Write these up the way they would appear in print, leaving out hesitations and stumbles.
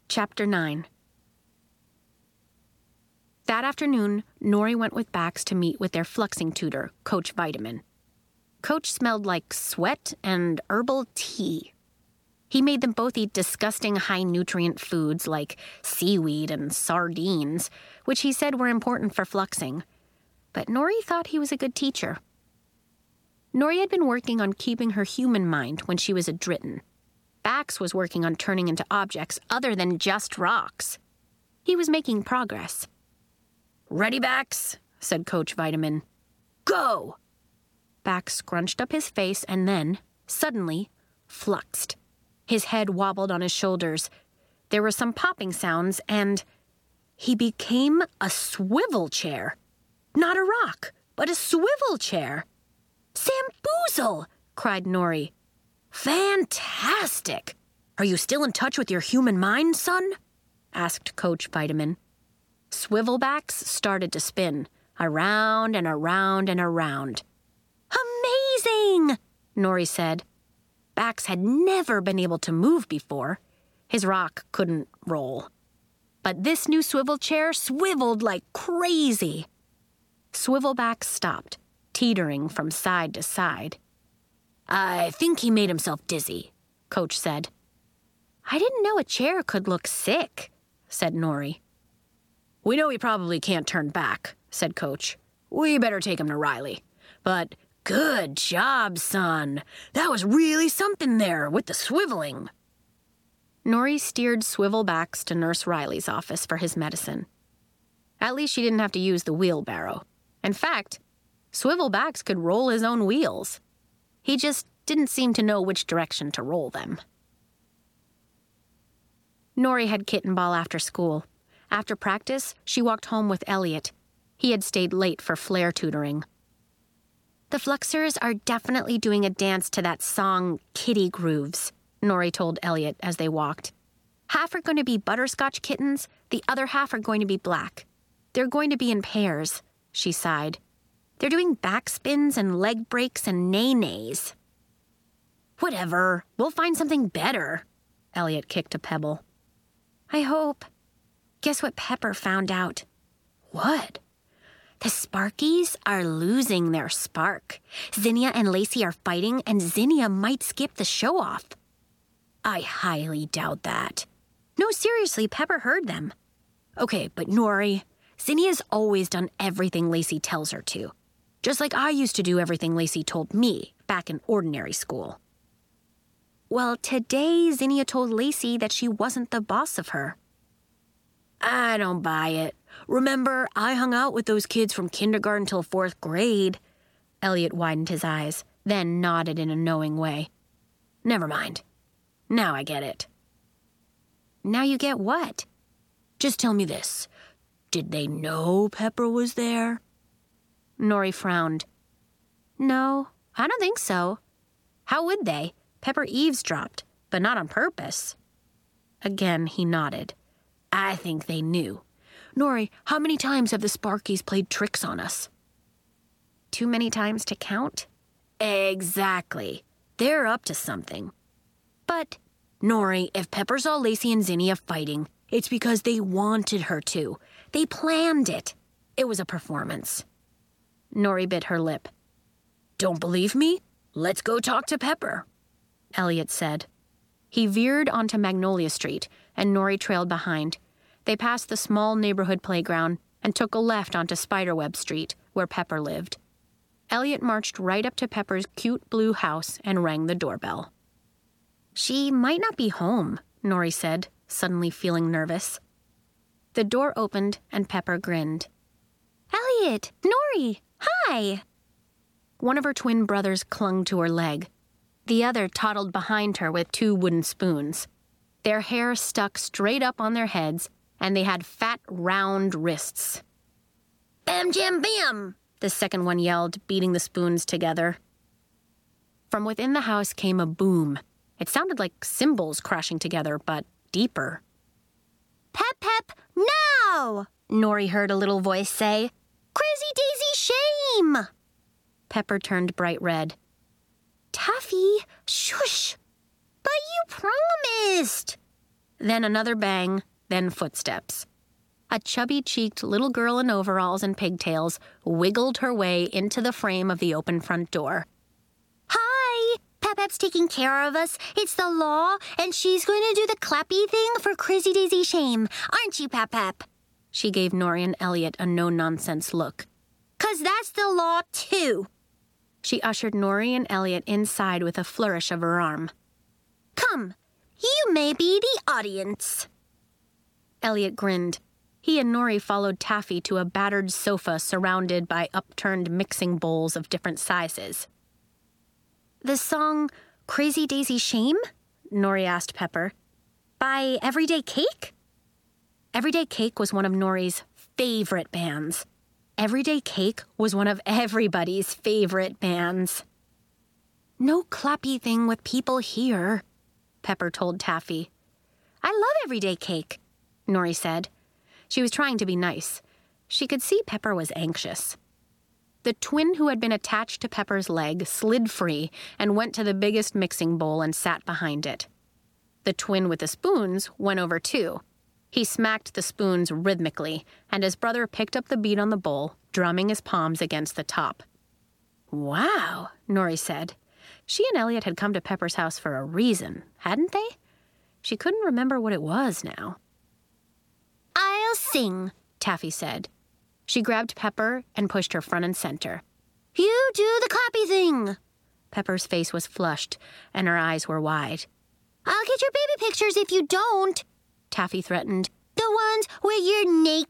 Chapter 9. That afternoon, Nori went with Bax to meet with their fluxing tutor, Coach Vitamin. Coach smelled like sweat and herbal tea. He made them both eat disgusting high-nutrient foods like seaweed and sardines, which he said were important for fluxing. But Nori thought he was a good teacher. Nori had been working on keeping her human mind when she was a Dritten. Bax was working on turning into objects other than just rocks. He was making progress. "Ready, Bax?" said Coach Vitamin. "Go!" Bax scrunched up his face and then, suddenly, fluxed. His head wobbled on his shoulders. There were some popping sounds, and he became a swivel chair. Not a rock, but a swivel chair. "Samboozle!" cried Nori. "Fantastic! Are you still in touch with your human mind, son?" asked Coach Vitamin. Swivelbacks started to spin, around and around and around. "Amazing!" Nori said. Bax had never been able to move before. His rock couldn't roll. But this new swivel chair swiveled like crazy. Swivelback stopped, teetering from side to side. "I think he made himself dizzy," Coach said. "I didn't know a chair could look sick," said Nori. "We know he probably can't turn back," said Coach. "We better take him to Riley. But good job, son. That was really something there with the swiveling." Nori steered Swivelbacks to Nurse Riley's office for his medicine. At least she didn't have to use the wheelbarrow. In fact, Swivelbacks could roll his own wheels. He just didn't seem to know which direction to roll them. Nori had kitten ball after school. After practice, she walked home with Elliot. He had stayed late for flare tutoring. "The Fluxers are definitely doing a dance to that song, Kitty Grooves," Nori told Elliot as they walked. "Half are going to be butterscotch kittens, the other half are going to be black. They're going to be in pairs," she sighed. "They're doing backspins and leg breaks and nays." "Whatever, we'll find something better." Elliot kicked a pebble. "I hope. Guess what Pepper found out?" "What?" "The Sparkies are losing their spark. Zinnia and Lacey are fighting, and Zinnia might skip the show-off." "I highly doubt that." "No, seriously, Pepper heard them." "Okay, but Nori, Zinnia's always done everything Lacey tells her to. Just like I used to do everything Lacey told me back in ordinary school." "Well, today Zinnia told Lacey that she wasn't the boss of her." "I don't buy it. Remember, I hung out with those kids from kindergarten till 4th grade. Elliot widened his eyes, then nodded in a knowing way. "Never mind. Now I get it." "Now you get what?" "Just tell me this. Did they know Pepper was there?" Nori frowned. "No, I don't think so. How would they? Pepper eavesdropped, but not on purpose." Again, he nodded. "I think they knew. Nori, how many times have the Sparkies played tricks on us?" "Too many times to count?" "Exactly. They're up to something." "But, Nori, if Pepper saw Lacey and Zinnia fighting, it's because they wanted her to. They planned it. It was a performance." Nori bit her lip. "Don't believe me? Let's go talk to Pepper," Elliot said. He veered onto Magnolia Street, and Nori trailed behind. They passed the small neighborhood playground and took a left onto Spiderweb Street, where Pepper lived. Elliot marched right up to Pepper's cute blue house and rang the doorbell. "She might not be home," Nori said, suddenly feeling nervous. The door opened, and Pepper grinned. "Elliot! Nori! Hi!" One of her twin brothers clung to her leg. The other toddled behind her with 2 wooden spoons. Their hair stuck straight up on their heads, and they had fat, round wrists. "Bam, jam, bam!" the second one yelled, beating the spoons together. From within the house came a boom. It sounded like cymbals crashing together, but deeper. "Pep, pep, now!" Nori heard a little voice say. "Crazy Daisy, shame!" Pepper turned bright red. "Taffy, shush! But you promised!" Then another bang, then footsteps. A chubby-cheeked little girl in overalls and pigtails wiggled her way into the frame of the open front door. "Hi! Pep-Pep's taking care of us. It's the law, and she's going to do the clappy thing for Crazy Daisy Shame. Aren't you, Pep-Pep?" She gave Nori and Elliot a no-nonsense look. "'Cause that's the law, too." She ushered Nori and Elliot inside with a flourish of her arm. "Come, you may be the audience." Elliot grinned. He and Nori followed Taffy to a battered sofa surrounded by upturned mixing bowls of different sizes. "The song Crazy Daisy Shame?" Nori asked Pepper. "By Everyday Cake?" Everyday Cake was one of Nori's favorite bands. Everyday Cake was one of everybody's favorite bands. "No clappy thing with people here," Pepper told Taffy. "I love Everyday Cake," Nori said. She was trying to be nice. She could see Pepper was anxious. The twin who had been attached to Pepper's leg slid free and went to the biggest mixing bowl and sat behind it. The twin with the spoons went over too. He smacked the spoons rhythmically, and his brother picked up the beat on the bowl, drumming his palms against the top. "Wow," Nori said. She and Elliot had come to Pepper's house for a reason, hadn't they? She couldn't remember what it was now. "I'll sing," Taffy said. She grabbed Pepper and pushed her front and center. "You do the clappy thing." Pepper's face was flushed, and her eyes were wide. "I'll get your baby pictures if you don't," Taffy threatened. "The ones where you're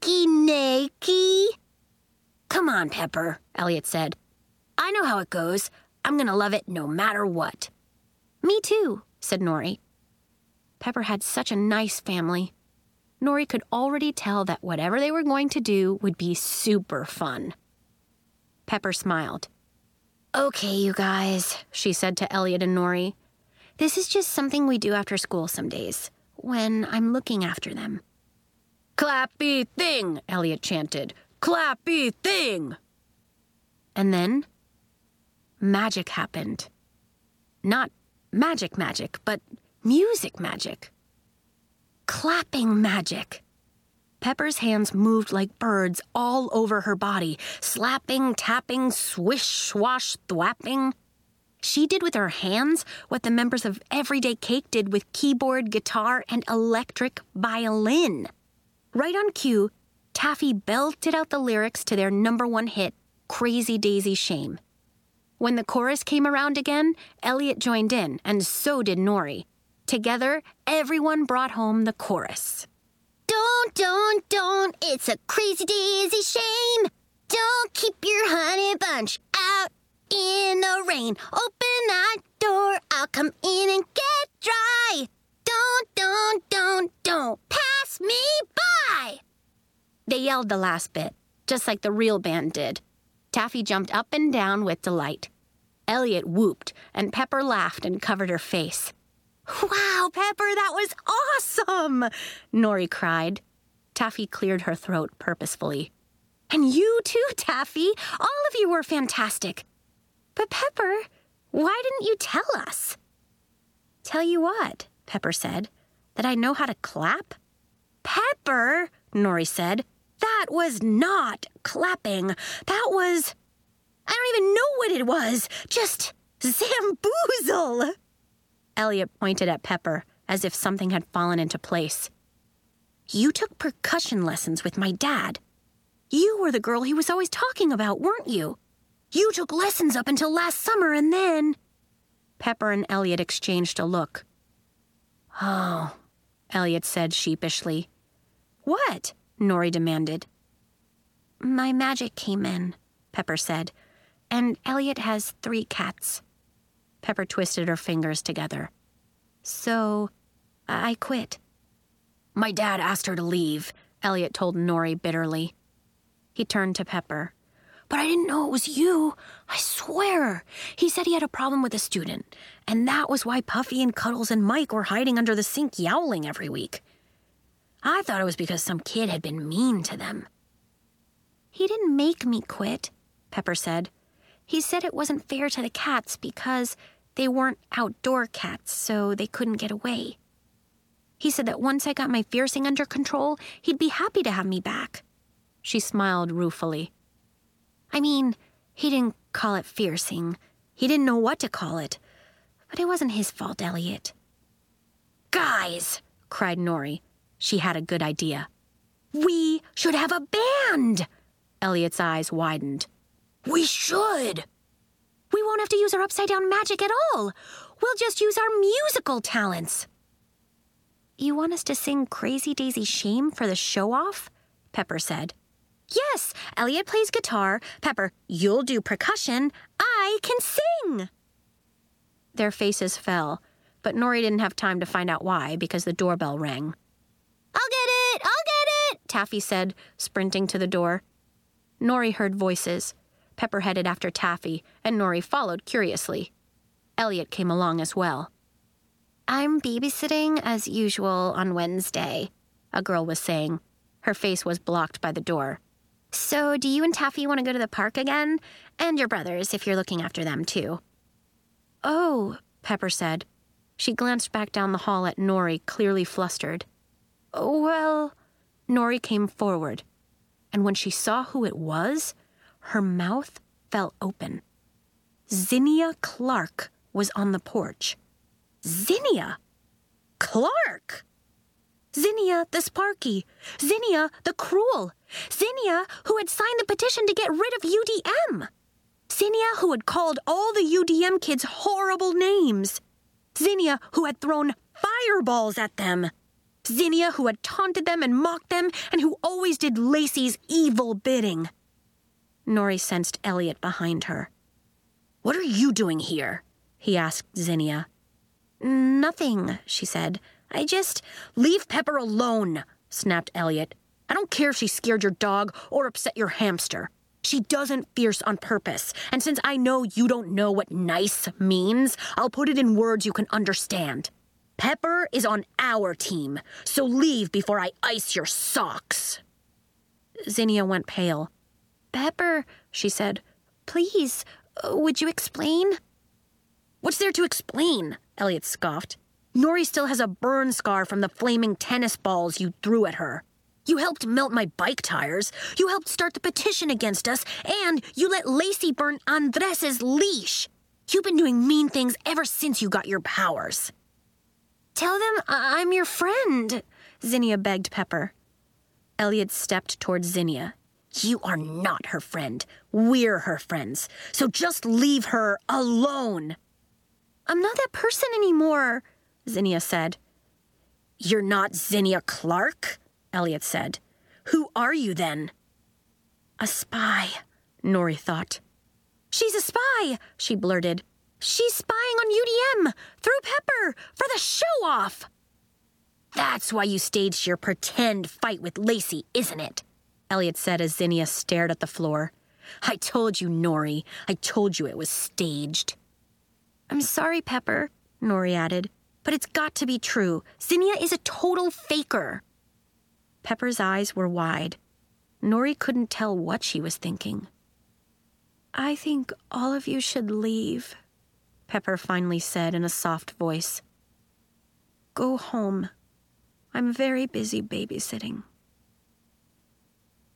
naked. "Come on, Pepper," Elliot said. "I know how it goes. I'm gonna love it no matter what." "Me too," said Nori. Pepper had such a nice family. Nori could already tell that whatever they were going to do would be super fun. Pepper smiled. "Okay, you guys," she said to Elliot and Nori. "This is just something we do after school some days, when I'm looking after them." "Clappy thing," Elliot chanted. "Clappy thing." And then magic happened. Not magic, but music magic. Clapping magic. Pepper's hands moved like birds all over her body, slapping, tapping, swish, swash, thwapping. She did with her hands what the members of Everyday Cake did with keyboard, guitar, and electric violin. Right on cue, Taffy belted out the lyrics to their #1 hit, Crazy Daisy Shame. When the chorus came around again, Elliot joined in, and so did Nori. Together, everyone brought home the chorus. Don't, it's a crazy daisy shame. Don't keep your honey bunch out in the rain. Open that door, I'll come in and get dry. Don't pass me by. They yelled the last bit, just like the real band did. Taffy jumped up and down with delight. Elliot whooped, and Pepper laughed and covered her face. "Wow, Pepper, that was awesome!" Nori cried. Taffy cleared her throat purposefully. "And you too, Taffy. All of you were fantastic. But Pepper, why didn't you tell us?" "Tell you what?" Pepper said. "That I know how to clap?" "Pepper," Nori said, "that was not clapping. That was... I don't even know what it was. Just Zamboozle." Elliot pointed at Pepper as if something had fallen into place. "You took percussion lessons with my dad. You were the girl he was always talking about, weren't you? You took lessons up until last summer and then..." Pepper and Elliot exchanged a look. "Oh," Elliot said sheepishly. "What?" Nori demanded. "My magic came in," Pepper said, "and Elliot has 3 cats." Pepper twisted her fingers together. "So, I quit." "My dad asked her to leave," Elliot told Nori bitterly. He turned to Pepper. "But I didn't know it was you. I swear. He said he had a problem with a student, and that was why Puffy and Cuddles and Mike were hiding under the sink yowling every week. I thought it was because some kid had been mean to them." "He didn't make me quit," Pepper said. "He said it wasn't fair to the cats because they weren't outdoor cats, so they couldn't get away." He said that once I got my fiercing under control, he'd be happy to have me back. She smiled ruefully. I mean, he didn't call it fiercing. He didn't know what to call it. But it wasn't his fault, Elliot. Guys, cried Nori. She had a good idea. We should have a band! Elliot's eyes widened. We should! We won't have to use our upside-down magic at all. We'll just use our musical talents. You want us to sing Crazy Daisy Shame for the show-off? Pepper said. Yes, Elliot plays guitar. Pepper, you'll do percussion. I can sing! Their faces fell, but Nori didn't have time to find out why because the doorbell rang. I'll get it! Taffy said, sprinting to the door. Nori heard voices. Pepper headed after Taffy, and Nori followed curiously. Elliot came along as well. I'm babysitting as usual on Wednesday, a girl was saying. Her face was blocked by the door. So do you and Taffy want to go to the park again? And your brothers, if you're looking after them, too. Oh, Pepper said. She glanced back down the hall at Nori, clearly flustered. Well, Nori came forward, and when she saw who it was, her mouth fell open. Zinnia Clark was on the porch. Zinnia? Clark? Zinnia the Sparky. Zinnia the Cruel. Zinnia who had signed the petition to get rid of UDM. Zinnia who had called all the UDM kids horrible names. Zinnia who had thrown fireballs at them. Zinnia who had taunted them and mocked them and who always did Lacey's evil bidding. Nori sensed Elliot behind her. What are you doing here? He asked Zinnia. Nothing, she said. I just... Leave Pepper alone, snapped Elliot. I don't care if she scared your dog or upset your hamster. She doesn't fierce on purpose, and since I know you don't know what nice means, I'll put it in words you can understand. Pepper is on our team, so leave before I ice your socks. Zinnia went pale. Pepper, she said, please, would you explain? What's there to explain? Elliot scoffed. Nori still has a burn scar from the flaming tennis balls you threw at her. You helped melt my bike tires, you helped start the petition against us, and you let Lacey burn Andres's leash. You've been doing mean things ever since you got your powers. Tell them I'm your friend, Zinnia begged Pepper. Elliot stepped towards Zinnia. You are not her friend. We're her friends. So just leave her alone. I'm not that person anymore, Zinnia said. You're not Zinnia Clark? Elliot said. Who are you then? A spy, Nori thought. She's a spy, she blurted. She's spying on UDM, through Pepper, for the show-off. That's why you staged your pretend fight with Lacey, isn't it? Elliot said as Zinnia stared at the floor. I told you, Nori. I told you it was staged. I'm sorry, Pepper, Nori added, but it's got to be true. Zinnia is a total faker. Pepper's eyes were wide. Nori couldn't tell what she was thinking. I think all of you should leave, Pepper finally said in a soft voice. Go home. I'm very busy babysitting.